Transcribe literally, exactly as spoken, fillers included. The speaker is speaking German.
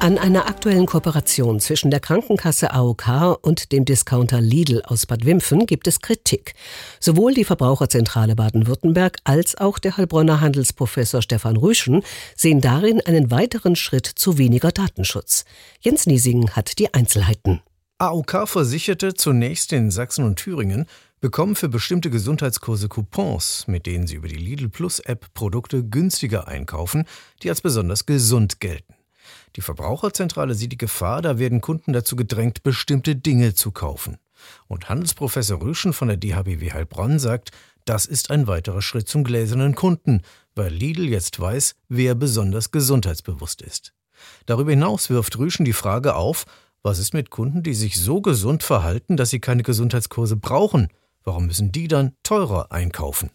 An einer aktuellen Kooperation zwischen der Krankenkasse A O K und dem Discounter Lidl aus Bad Wimpfen gibt es Kritik. Sowohl die Verbraucherzentrale Baden-Württemberg als auch der Heilbronner Handelsprofessor Stefan Rüschen sehen darin einen weiteren Schritt zu weniger Datenschutz. Jens Niesing hat die Einzelheiten. A O K versicherte zunächst in Sachsen und Thüringen, bekommen für bestimmte Gesundheitskurse Coupons, mit denen sie über die Lidl Plus App Produkte günstiger einkaufen, die als besonders gesund gelten. Die Verbraucherzentrale sieht die Gefahr, da werden Kunden dazu gedrängt, bestimmte Dinge zu kaufen. Und Handelsprofessor Rüschen von der D H B W Heilbronn sagt, das ist ein weiterer Schritt zum gläsernen Kunden, weil Lidl jetzt weiß, wer besonders gesundheitsbewusst ist. Darüber hinaus wirft Rüschen die Frage auf, was ist mit Kunden, die sich so gesund verhalten, dass sie keine Gesundheitskurse brauchen? Warum müssen die dann teurer einkaufen?